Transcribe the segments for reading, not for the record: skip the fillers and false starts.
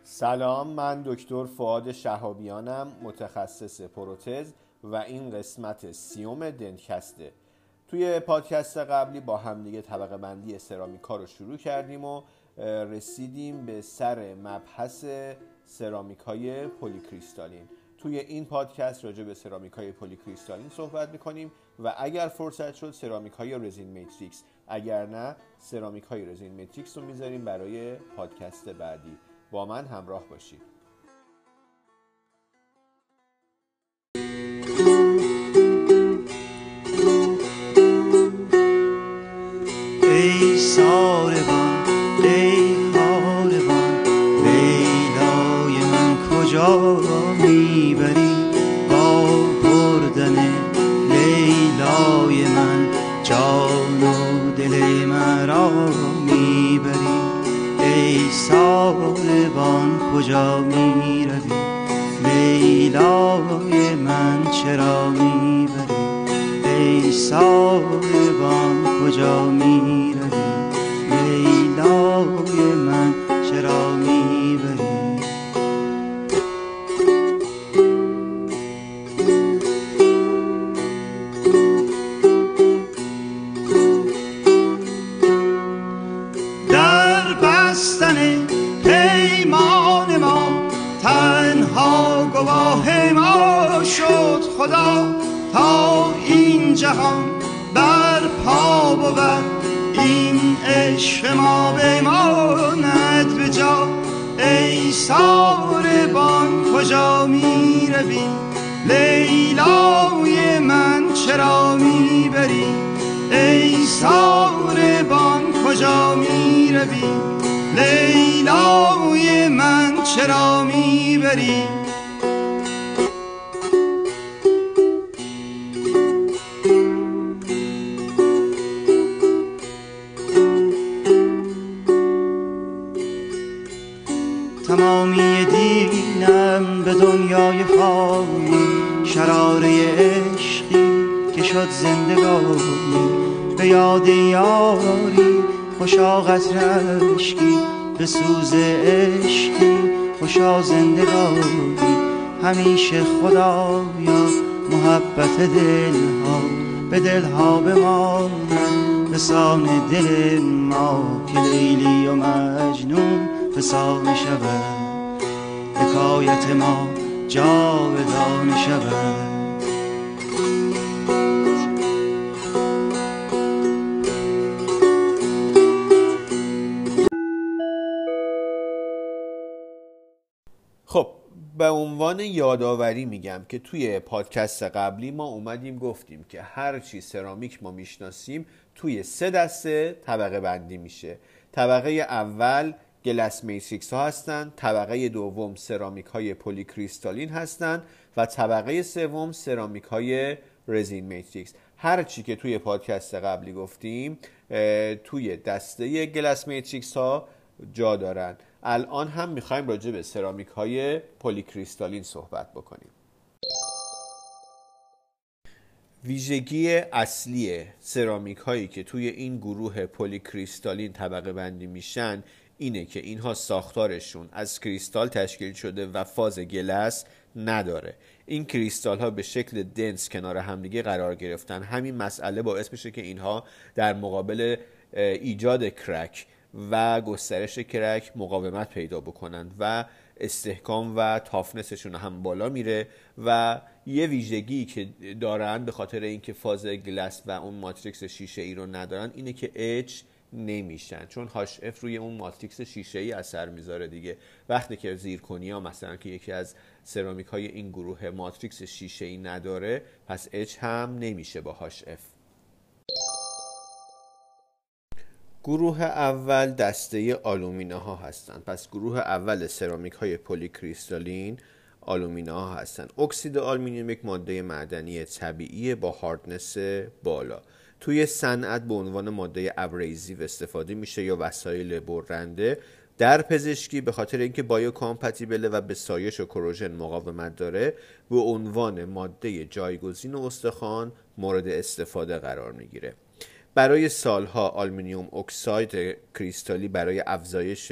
سلام، من دکتر فؤاد شهابیانم، متخصص پروتز و این قسمت 30 دنتکسته. توی پادکست قبلی با همدیگه طبقه بندی سرامیکا رو شروع کردیم و رسیدیم به سر مبحث سرامیکای پلیکریستالین. توی این پادکست راجع به سرامیکای پلیکریستالین صحبت میکنیم و اگر فرصت شد سرامیکای رزین ماتریکس، اگر نه سرامیکای رزین ماتریکس رو میذاریم برای پادکست بعدی. با من همراه باشید. ای ساربان ای خاربان لیلای من کجا میبری؟ با بردن لیلای من جان و دل مرا میبری. ای ساربان کجا میروی؟ لیلای من چرا میبری؟ ای ساربان کجا میروی؟ لیلای من چرا میبری؟ در بستن پیمان ما تنها گواه ما شد خدا، تا این جهان بر پا بود این عشق ما بماند به جا. ای ساربان کجا میروی؟ لیلای من چرا میبری؟ ای ساربان کجا میروی؟ لیلای من چرا میبری؟ تمامی دینم به دنیای فانی، شراره عشقی که شد زندگانی. به یاد یاری خوشا قطره اشکی، به سوز عشقی خوشا زندگانی. همیشه خدایا محبت دلها به دلها بماند، به سان دل ما که لیلی و مجنون فسانه شود، حکایت ما جاودانه شود. خب، به عنوان یادآوری میگم که توی پادکست قبلی ما اومدیم گفتیم که هر چی سرامیک ما میشناسیم توی 3 دسته طبقه بندی میشه. طبقه اول گلاس ماتریکس ها هستن، طبقه دوم سرامیک های پلیکریستالین هستن و طبقه سوم سرامیک های رزین ماتریکس. هر چی که توی پادکست قبلی گفتیم توی دسته گلاس ماتریکس ها جا دارن. الان هم میخوایم راجع به سرامیک های پلیکریستالین صحبت بکنیم. ویژگی اصلی سرامیک هایی که توی این گروه پلیکریستالین طبقه بندی میشن اینه که اینها ساختارشون از کریستال تشکیل شده و فاز گلس نداره. این کریستال ها به شکل دنس کنار همدیگه قرار گرفتن. همین مسئله باعث میشه که اینها در مقابل ایجاد کرک و گسترش کرک مقاومت پیدا بکنند و استحکام و تافنسشون هم بالا میره. و یه ویژگی که دارن به خاطر اینکه فاز گلس و اون ماتریکس شیشه ای رو ندارن اینه که اچ نمیشن، چون HF روی اون ماتریکس شیشه ای اثر میذاره دیگه. وقتی که زیرکونیا مثلا که یکی از سرامیک های این گروه ماتریکس شیشه ای نداره، پس اچ هم نمیشه با HF. گروه اول دسته آلومیناها هستن. پس گروه اول سرامیک های پلیکریستالین آلومیناها هستن. اکسید آلومینیوم یک ماده معدنی طبیعی با هاردنس بالا. توی صنعت به عنوان ماده ابریزیو استفاده میشه یا وسایل برنده. در پزشکی به خاطر اینکه بایو کامپتیبل و به سایش و کروژن مقاومت داره به عنوان ماده جایگزین استخوان مورد استفاده قرار میگیره. برای سالها آلومینیوم اکساید کریستالی برای افزایش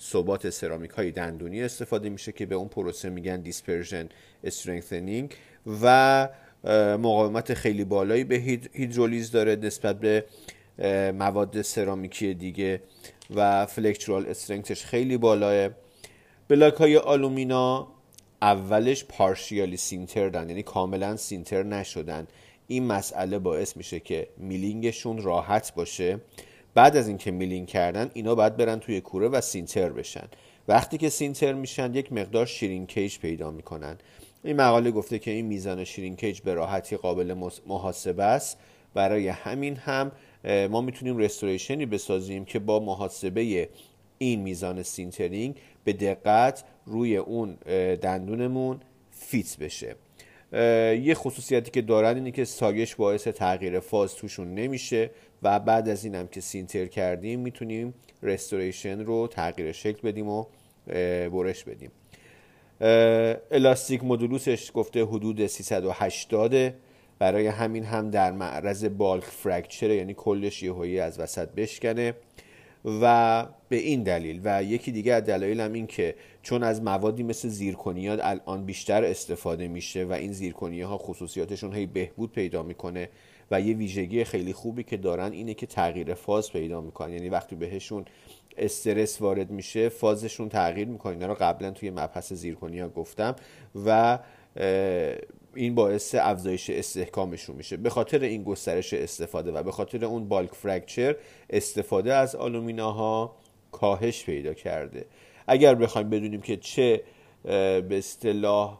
ثبات سرامیک های دندونی استفاده میشه که به اون پروسه میگن دیسپرژن استرنگثنینگ و مقاومت خیلی بالایی به هیدرولیز داره نسبت به مواد سرامیکی دیگه و فلکچرال استرنگثش خیلی بالاه. بلاک های آلومینا اولش پارشیالی سینتردن، یعنی کاملا سینتر نشدن. این مسئله باعث میشه که میلینگشون راحت باشه. بعد از اینکه میلینگ کردن اینا باید برن توی کوره و سینتر بشن. وقتی که سینتر میشن یک مقدار شرینکیج پیدا میکنن. این مقاله گفته که این میزان شرینکیج به راحتی قابل محاسبه است. برای همین هم ما میتونیم رستوریشنی بسازیم که با محاسبه این میزان سینترینگ به دقت روی اون دندونمون فیت بشه. یه خصوصیتی که دارن اینه که ساگش باعث تغییر فاز توشون نمیشه و بعد از این هم که سینتر کردیم میتونیم رستوریشن رو تغییر شکل بدیم و برش بدیم. الاستیک مدولوسش گفته حدود 380. برای همین هم در معرض بالک فرکچر، یعنی کلش یهویی از وسط بشکنه و به این دلیل و یکی دیگه از دلایل هم این که چون از موادی مثل زیرکنیا الان بیشتر استفاده میشه و این زیرکنیاها خصوصیاتشون هی بهبود پیدا میکنه و یه ویژگی خیلی خوبی که دارن اینه که تغییر فاز پیدا میکنن، یعنی وقتی بهشون استرس وارد میشه فازشون تغییر میکنه. اینا رو قبلا توی مبحث زیرکنیا گفتم و این باعث افزایش استحکامشون میشه. به خاطر این گسترش استفاده و به خاطر اون بالک فرکچر استفاده از آلومیناها کاهش پیدا کرده. اگر بخوایم بدونیم که چه به اصطلاح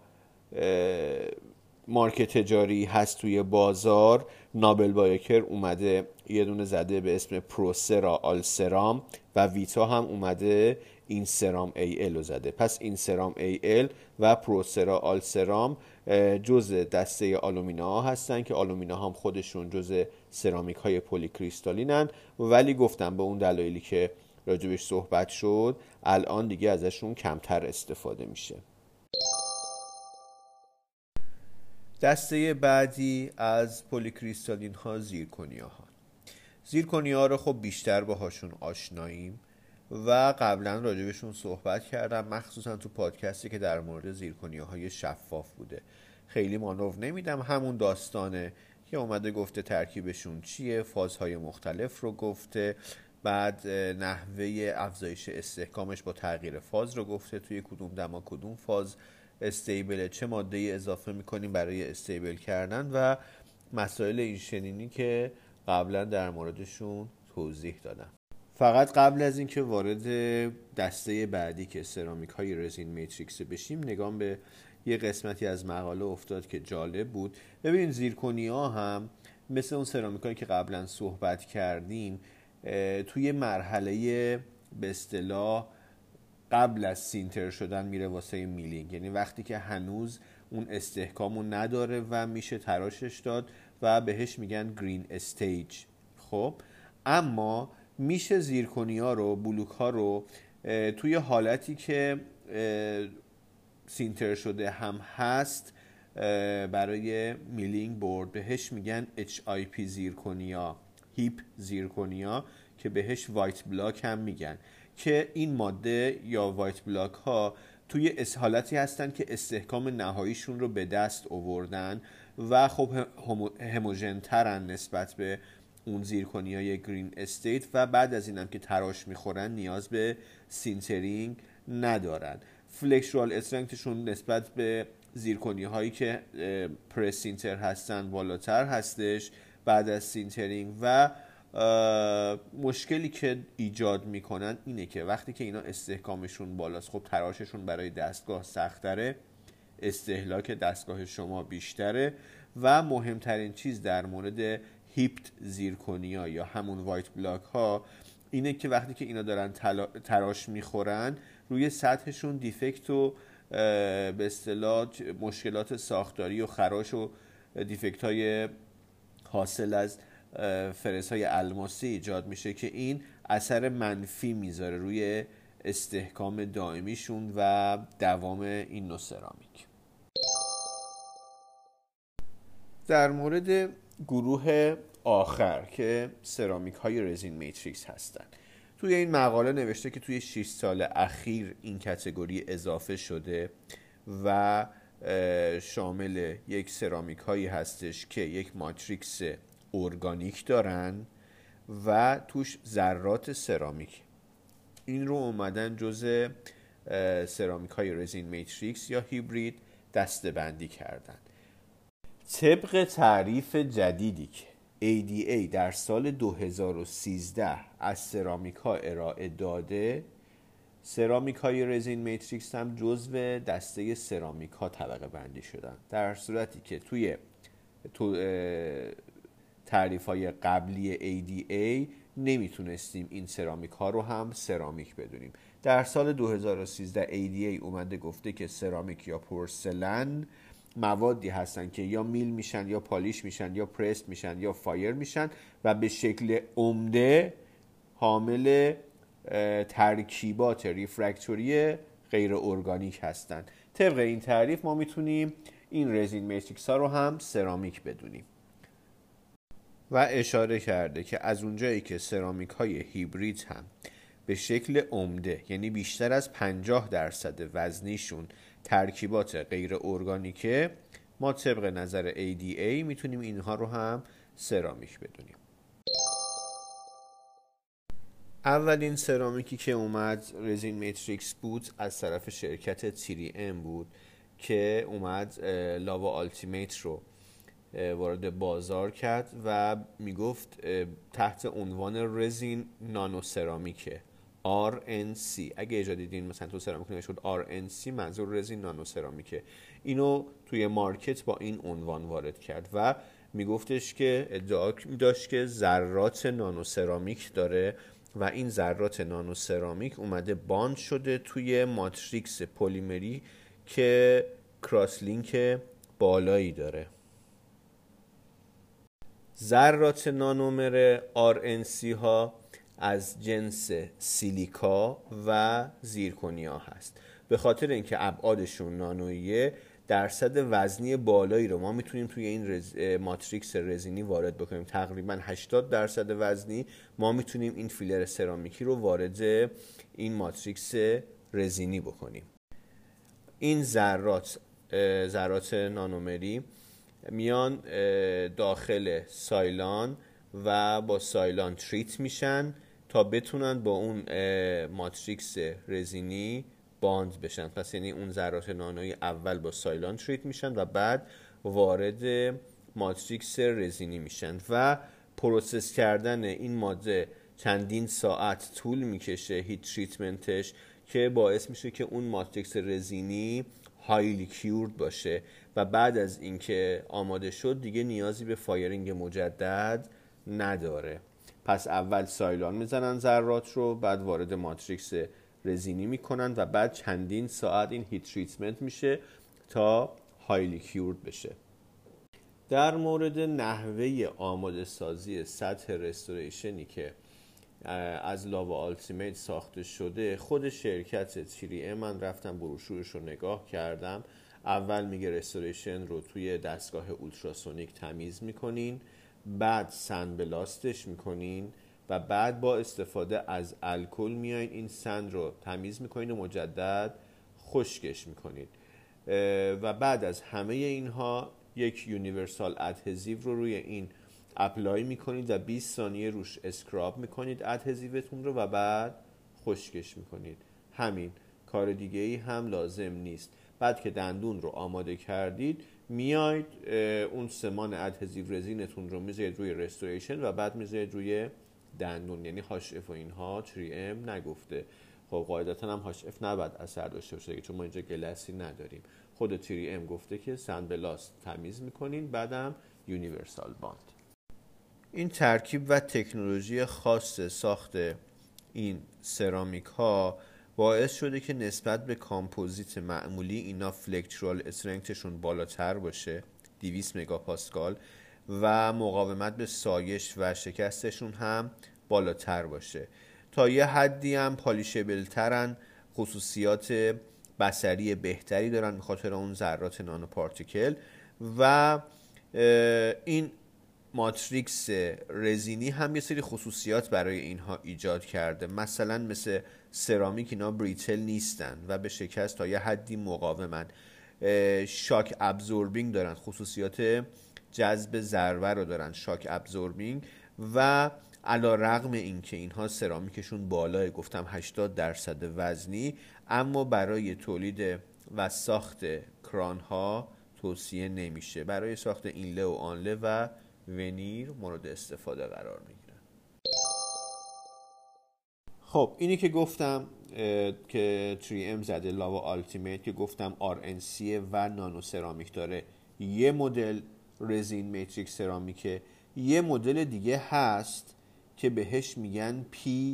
مارک تجاری هست توی بازار، نابل بایوکر اومده یه دونه زده به اسم پروسرا آلسرام و ویتا هم اومده این سرام ای ال زده. پس این سرام ای ال و پروسرا آلسرام جزء دسته آلومینا ها هستن که آلومینا هم خودشون جزء سرامیک های پلی کریستالینن، ولی گفتم به اون دلایلی که راجبش صحبت شد الان دیگه ازشون کمتر استفاده میشه. دسته بعدی از پلی کریستالین ها زیرکنیا ها. زیرکنیا ها رو خب بیشتر باهاشون آشناییم و قبلا راجبشون صحبت کردم، مخصوصا تو پادکستی که در مورد زیرکنیاهای شفاف بوده. خیلی مانور نمیدم، همون داستانه که اومده گفته ترکیبشون چیه، فازهای مختلف رو گفته، بعد نحوه افزایش استحکامش با تغییر فاز رو گفته، توی کدوم دما کدوم فاز استیبله، چه ماده ای اضافه میکنیم برای استیبل کردن و مسائل این شنینی که قبلا در موردشون توضیح دادم. فقط قبل از اینکه وارد دسته بعدی که سرامیک های رزین میتریکس بشیم، نگام به یه قسمتی از مقاله افتاد که جالب بود. ببینید زیرکنیا هم مثل اون سرامیک هایی که قبلا صحبت کردیم توی مرحله به اصطلاح قبل از سینتر شدن میره واسه میلینگ، یعنی وقتی که هنوز اون استحکامو نداره و میشه تراشش داد و بهش میگن گرین استیج. خب اما میشه زیرکنیا رو، بلوک ها رو توی حالتی که سینتر شده هم هست برای میلینگ برد، بهش میگن HIP زیرکنیا، هیپ زیرکنیا که بهش وایت بلاک هم میگن، که این ماده یا وایت بلاک ها توی حالتی هستن که استحکام نهاییشون رو به دست آوردن و خب هموژن ترن نسبت به اون زیرکنیای گرین استیت و بعد از اینم که تراش میخورن نیاز به سینترینگ ندارن. فلکچرال استرنگثشون نسبت به زیرکنی هایی که پرسینتر هستن بالاتر هستش بعد از سینترینگ و مشکلی که ایجاد میکنن اینه که وقتی که اینا استحکامشون بالاست، خب تراششون برای دستگاه سختره، استهلاک دستگاه شما بیشتره و مهمترین چیز در مورد هیپت زیرکنیا یا همون وایت بلاک ها اینه که وقتی که اینا دارن تراش میخورن روی سطحشون دیفکت و به اصطلاح مشکلات ساختاری و خراش و دیفکت های حاصل از فرس های الماسی ایجاد میشه که این اثر منفی میذاره روی استحکام دائمیشون و دوام این نوع سرامیک. در مورد گروه آخر که سرامیک های رزین میتریکس هستن، توی این مقاله نوشته که توی 6 سال اخیر این کاتگوری اضافه شده و شامل یک سرامیک هایی هستش که یک ماتریکس ارگانیک دارن و توش ذرات سرامیک. این رو اومدن جزء سرامیک های رزین میتریکس یا هیبرید دسته بندی کردن. طبق تعریف جدیدی که ADA در سال 2013 از سرامیک ها ارائه داده، سرامیک های رزین میتریکس هم جزو دسته سرامیک ها طبقه بندی شدن، در صورتی که توی تعریف های قبلی ADA نمیتونستیم این سرامیک ها رو هم سرامیک بدونیم. در سال 2013 ADA اومده گفته که سرامیک یا پورسلن موادی هستن که یا میل میشن یا پالیش میشن یا پرست میشن یا فایر میشن و به شکل عمده حامل ترکیبات ریفرکتوری غیر ارگانیک هستن. طبق این تعریف ما میتونیم این رزین میتریکس ها رو هم سرامیک بدونیم. و اشاره کرده که از اونجایی که سرامیک های هیبرید هم به شکل عمده، یعنی بیشتر از 50% وزنیشون ترکیبات غیر ارگانیکه، ما طبق نظر ADA میتونیم اینها رو هم سرامیک بدونیم. اولین سرامیکی که اومد رزین میتریکس بود از طرف شرکت 3M بود که اومد لاوا آلتیمیت رو وارد بازار کرد و میگفت تحت عنوان رزین نانو سرامیکه، RNC. اگه اجازه دیدین مثلا تو سرامیک نوشته بود RNC، منظور رزین نانو سرامیکه. اینو توی مارکت با این عنوان وارد کرد و میگفتش که ادعا داشت که ذرات نانو سرامیک داره و این ذرات نانو سرامیک اومده باند شده توی ماتریکس پلیمری که کراس لینک بالایی داره. ذرات نانومر RNC ها از جنس سیلیکا و زیرکونیا هست. به خاطر اینکه ابعادشون نانویه، درصد وزنی بالایی رو ما میتونیم توی این ماتریکس رزینی وارد بکنیم. تقریبا 80% وزنی ما میتونیم این فیلر سرامیکی رو وارد این ماتریکس رزینی بکنیم. این ذرات نانومری میان داخل سایلان و با سایلان تریت میشن تا بتونن با اون ماتریکس رزینی باند بشن. پس یعنی اون ذرات نانویی اول با سایلان تریت میشن و بعد وارد ماتریکس رزینی میشن و پروسس کردن این ماده چندین ساعت طول میکشه، هیت تریتمنتش، که باعث میشه که اون ماتریکس رزینی هایلی کیورد باشه و بعد از اینکه آماده شد دیگه نیازی به فایرینگ مجدد نداره. پس اول سایلان میزنن ذرات رو، بعد وارد ماتریکس رزینی میکنن و بعد چندین ساعت این هیت تریتمنت میشه تا هایلی کیورد بشه. در مورد نحوه آماده سازی سطح رستوریشنی که از لاوا آلتیمیت ساخته شده، خود شرکت 3M من رفتم بروشورش رو نگاه کردم. اول میگه رستوریشن رو توی دستگاه اولتراسونیک تمیز میکنین، بعد سن بلاستش میکنین و بعد با استفاده از الکل میایین این سن رو تمیز میکنین و مجدد خشکش میکنین و بعد از همه اینها یک یونیورسال ادهزیو رو روی این اپلای میکنید و 20 ثانیه روش اسکراب میکنید ادهزیوتون رو و بعد خشکش میکنید. همین، کار دیگه ای هم لازم نیست. بعد که دندون رو آماده کردید میاید اون سمان ادهزیو رزینتون رو میذارید روی رستوریشن و بعد میذارید روی دندون. یعنی HF و اینها 3M نگفته. خب قاعدتا هم HF نباید اثر داشته باشه چون ما اینجا گلسی نداریم. خود 3M گفته که سن بلاست تمیز میکنین، بعدم یونیورسال باند. این ترکیب و تکنولوژی خاص ساخت این سرامیک ها باعث شده که نسبت به کامپوزیت معمولی اینا فلکچرال استرنگثشون بالاتر باشه، 200 مگاپاسکال، و مقاومت به سایش و شکستشون هم بالاتر باشه. تا یه حدی هم پالیشبل ترن، خصوصیات بصری بهتری دارن به خاطر اون ذرات نانو پارتیکل و این ماتریکس رزینی هم یه سری خصوصیات برای اینها ایجاد کرده. مثلا مثل سرامیک اینا بریتل نیستن و به شکست تا یه حدی مقاومن. شاک ابزوربینگ دارن، خصوصیات جذب ضربه رو دارن، شاک ابزوربینگ. و علی رغم این که اینها سرامیکشون بالاه، گفتم 80% وزنی، اما برای تولید و ساخت کران ها توصیه نمیشه. برای ساخت اینله و آنله و ونیر مورد استفاده قرار میگیرن. خب اینی که گفتم که 3M زده لاوا آلتیمیت که گفتم RNC و نانو سرامیک داره، یه مدل رزین میتریکس سرامیکه. یه مدل دیگه هست که بهش میگن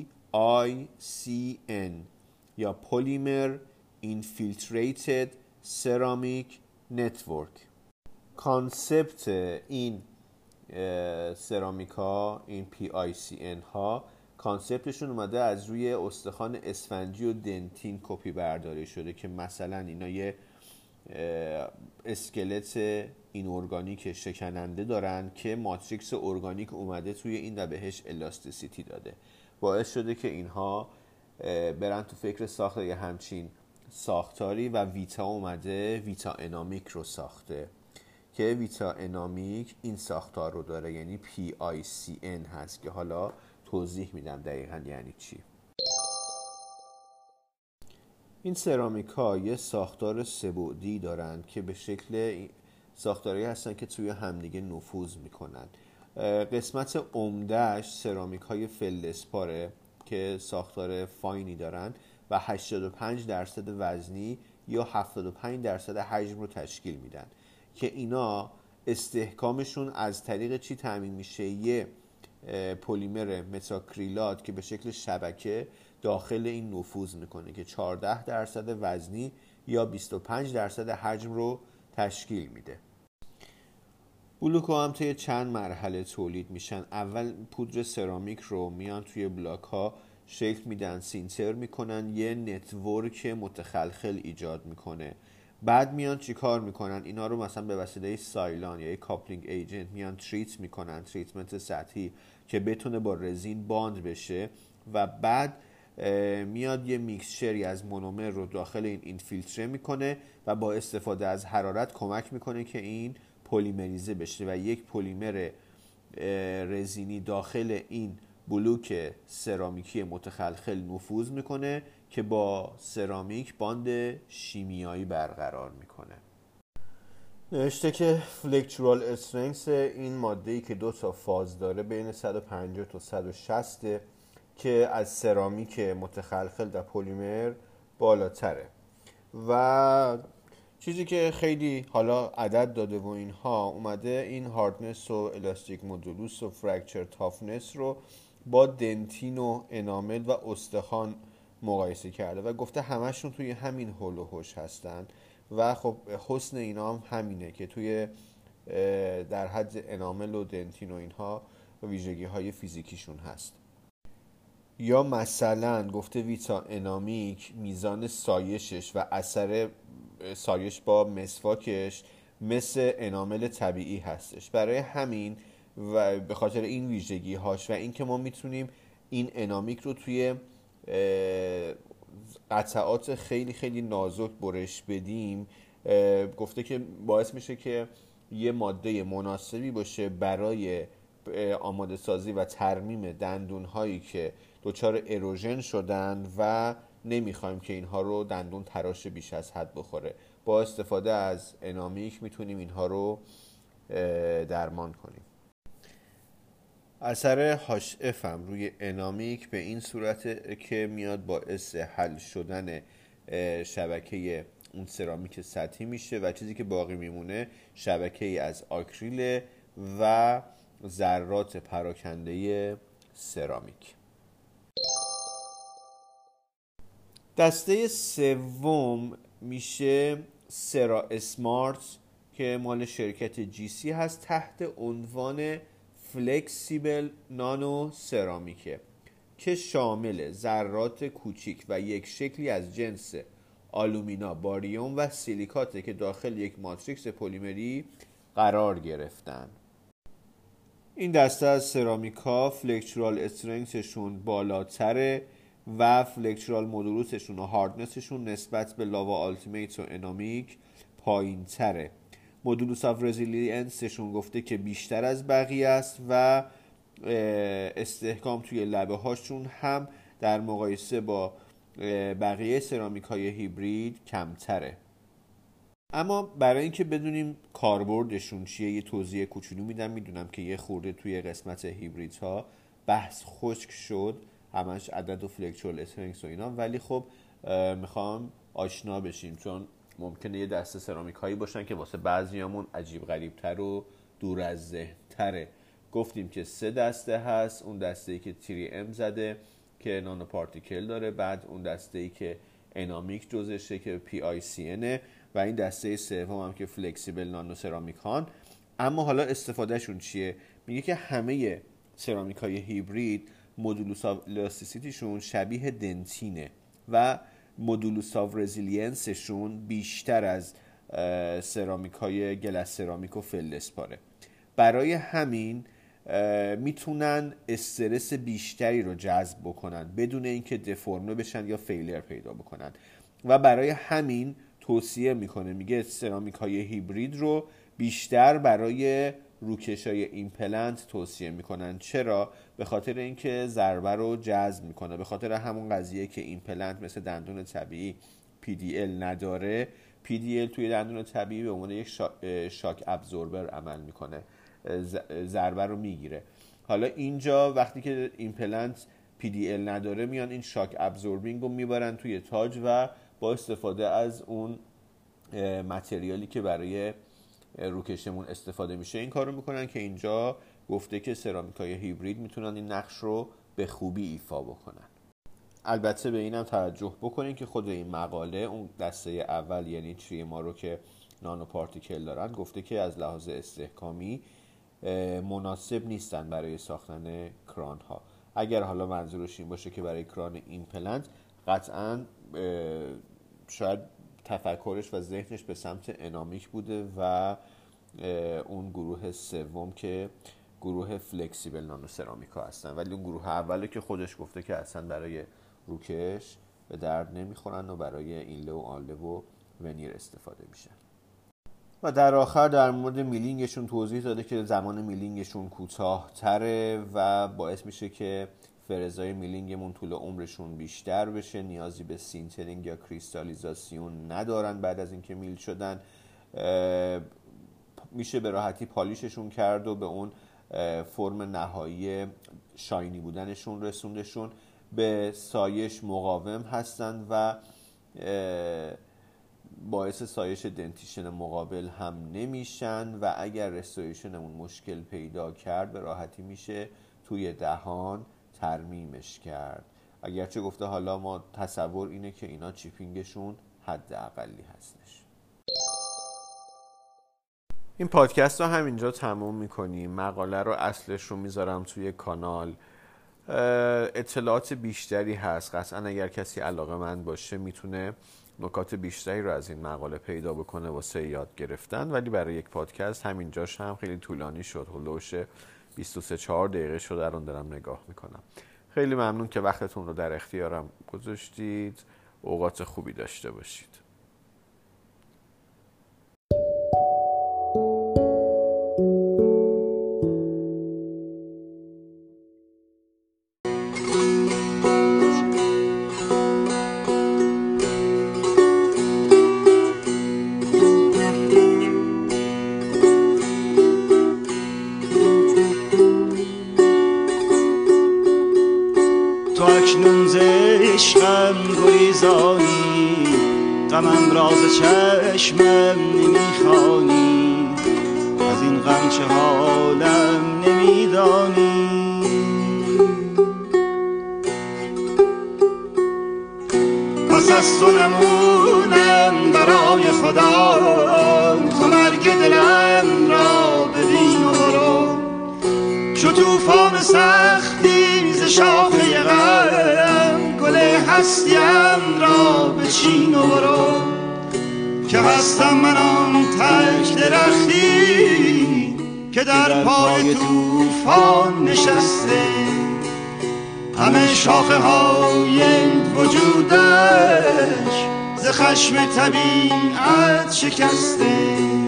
PICN یا پلیمر اینفیلتریتد سرامیک نتورک. کانسپت این سرامیک ها، این PICN ها، کانسپتشون اومده از روی استخوان اسفنجی و دنتین کپی برداری شده که مثلا اینا یه اسکلت این ارگانیک شکننده دارن که ماتریکس ارگانیک اومده توی این و بهش الاستیسیتی داده، باعث شده که اینها برن تو فکر ساخت یه همچین ساختاری. و ویتا اومده ویتا انامیک رو ساخته که ویتا انامیک این ساختار رو داره، یعنی PICN هست که حالا توضیح میدم دقیقاً یعنی چی. این سرامیک ها یه ساختار سه‌بعدی دارن که به شکل ساختاری هستن که توی همدیگه نفوذ میکنن. قسمت عمدهش سرامیک های فلزپاره که ساختار فاینی دارن و 85% وزنی یا 75% حجم رو تشکیل میدن که اینا استحکامشون از طریق چی تامین میشه؟ یه پلیمر متاکریلات که به شکل شبکه داخل این نفوذ میکنه که 14% وزنی یا 25% حجم رو تشکیل میده. بلوک ها هم طی چند مرحله تولید میشن. اول پودر سرامیک رو میان توی بلاک ها شکل میدن، سینتر میکنن، یه نتورک متخلخل ایجاد میکنه. بعد میان چی کار میکنن؟ اینا رو مثلا به وسیله سایلان یا کاپلینگ ایجنت میان تریت میکنن، تریتمنت سطحی که بتونه با رزین باند بشه. و بعد میاد یه میکسچری از مونومر رو داخل این اینفیلتره میکنه و با استفاده از حرارت کمک میکنه که این پلیمریزه بشه و یک پلیمر رزینی داخل این بلوک سرامیکی متخلخل نفوذ میکنه که با سرامیک باند شیمیایی برقرار میکنه. نوشته که فلکچورال استرنگث این ماده‌ای که 2 تا فاز داره بین 150 تا 160 که از سرامیک متخلخل در پلیمر بالاتره. و چیزی که خیلی حالا عدد داده و اینها اومده این هاردنس و الاستیک مودولوس و فرکچر تافنس رو با دنتین و انامل و استخوان مقایسه کرده و گفته همشون توی همین هول و هوش هستن و خب حسن اینا هم همینه که توی در حد انامل و دنتین و اینها ویژگی های فیزیکیشون هست. یا مثلا گفته ویتا انامیک میزان سایشش و اثر سایش با مسواکش مثل انامل طبیعی هستش. برای همین و به خاطر این ویژگی هاش و این که ما میتونیم این انامیک رو توی قطعات خیلی خیلی نازک برش بدیم، گفته که باعث میشه که یه ماده مناسبی باشه برای آماده سازی و ترمیم دندون هایی که دچار اروژن شدن و نمیخوایم که اینها رو دندون تراش بیش از حد بخوره. با استفاده از انامیک میتونیم اینها رو درمان کنیم. اثر HF هم روی انامیک به این صورت که میاد باعث حل شدن شبکه اون سرامیک سطحی میشه و چیزی که باقی میمونه شبکه‌ای از آکریل و ذرات پراکنده سرامیک. دسته سوم میشه سرا اسمارت که مال شرکت جی سی هست، تحت عنوان فلکسیبل نانو سرامیکه که شامل ذرات کوچیک و یک شکلی از جنس آلومینا، باریوم و سیلیکاته که داخل یک ماتریکس پلیمری قرار گرفتن. این دسته از سرامیکا فلکچورال استرنگثشون بالاتره و فلکچورال مودولوسشون و هاردنسشون نسبت به لاوا آلتیمیت و انامیک پایین تره. مودولوس آف رزیلینسشون گفته که بیشتر از بقیه است و استحکام توی لبه هاشون هم در مقایسه با بقیه سرامیک های هیبرید کمتره. اما برای اینکه بدونیم کاربردشون چیه یه توضیح کوچولو میدم. میدونم که یه خورده توی قسمت هیبریدها بحث خشک شد، همش عدد و فلکچورال استرنگث و اینا، ولی خب میخوام آشنا بشیم چون ممکنه یه دسته سرامیک هایی باشن که واسه بعضیامون عجیب غریب تر و دور از ذهن تره. گفتیم که 3 دسته هست. اون دسته ای که 3M زده که نانو پارتیکل داره، بعد اون دسته ای که انامیک جزشه که PICN و این دسته سوم هم که فلکسیبل نانو سرامیک هان. اما حالا استفادهشون چیه؟ میگه که همه سرامیک های هیبرید مودولوس آف الاستیسیتیشون شبیه دنتینه و مودولوس آف رزیلینسشون بیشتر از سرامیک های گلس سرامیک و فلزپاره. برای همین میتونن استرس بیشتری رو جذب بکنن بدون اینکه دفرمه بشن یا فیلر پیدا بکنن و برای همین توصیه میکنه. میگه سرامیک های هیبرید رو بیشتر برای روکش های ایمپلنت توصیه میکنن. چرا؟ به خاطر اینکه ضربه رو جذب میکنه، به خاطر همون قضیه که ایمپلنت مثل دندون طبیعی PDL نداره. PDL توی دندون طبیعی به عنوان یک شاک ابزوربر عمل میکنه، ضربه رو میگیره. حالا اینجا وقتی که ایمپلنت PDL نداره میان این شاک ابزوربینگ رو میبرن توی تاج و با استفاده از اون متریالی که برای روکشمون استفاده میشه این کار رو میکنن که اینجا گفته که سرامیکای هیبرید میتونن این نقش رو به خوبی ایفا بکنن. البته به اینم توجه بکنین که خود این مقاله اون دسته اول یعنی ما رو که نانو پارتیکل دارن گفته که از لحاظ استحکامی مناسب نیستن برای ساختن کران ها. اگر حالا منظورش این باشه که برای کران ایمپلنت، قطعاً شاید تفکرش و ذهنش به سمت انامیک بوده و اون گروه سوم که گروه فلکسیبل نانو سرامیکا هستن، ولی اون گروه اوله که خودش گفته که اصلا برای روکش به درد نمیخورن و برای اینله و آنله و ونیر استفاده میشن. و در آخر در مورد میلینگشون توضیح داده که زمان میلینگشون کوتاه تره و باعث میشه که فرزای میلینگمون طول عمرشون بیشتر بشه، نیازی به سینترینگ یا کریستالیزاسیون ندارن. بعد از اینکه میل شدن میشه به راحتی پالیششون کرد و به اون فرم نهایی شاینی بودنشون رسوندشون. به سایش مقاوم هستن و باعث سایش دنتیشن مقابل هم نمیشن و اگر رستوریشنمون مشکل پیدا کرد به راحتی میشه توی دهان ترمیمش کرد. اگرچه گفته حالا ما تصور اینه که اینا چیپینگشون حد اقلی هستش. این پادکست رو همینجا تموم میکنیم. مقاله رو اصلش رو میذارم توی کانال. اطلاعات بیشتری هست، قطعا اگر کسی علاقه‌مند باشه میتونه نکات بیشتری رو از این مقاله پیدا بکنه واسه یاد گرفتن، ولی برای یک پادکست همینجاش هم خیلی طولانی شد، هلوش 23-4 دقیقه شد الان دارم نگاه میکنم. خیلی ممنون که وقتتون رو در اختیارم گذاشتید. اوقات خوبی داشته باشید. اکنون ز عشقم گریزانی، غمم راز چشمم نمیخوانی، از این غم چه حالم نمیدانی. پس از تو نمونم برای خدا، تو مرگ دلم را ببین و برو. چو طوفان سختی ز شاخه غم، گل هستیم را بچین و برو. که هستم من آن تک درختی که در پای طوفان نشسته، همه شاخه های وجودش ز خشم طبیعت شکسته.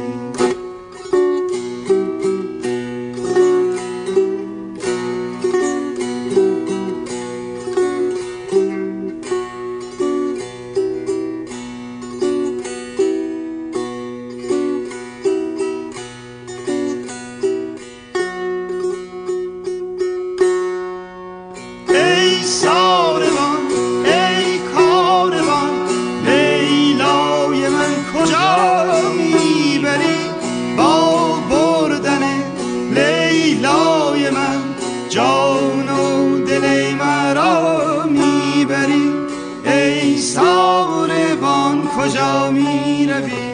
جان و دل مرا میبری، ای ساربان کجا میروی؟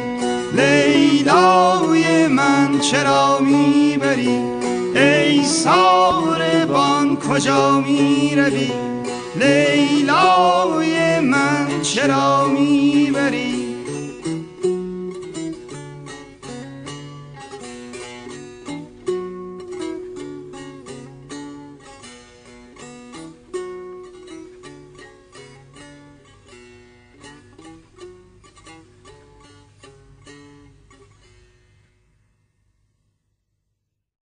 لیلای من چرا میبری؟ ای ساربان کجا میروی؟ لیلای من چرا میبری؟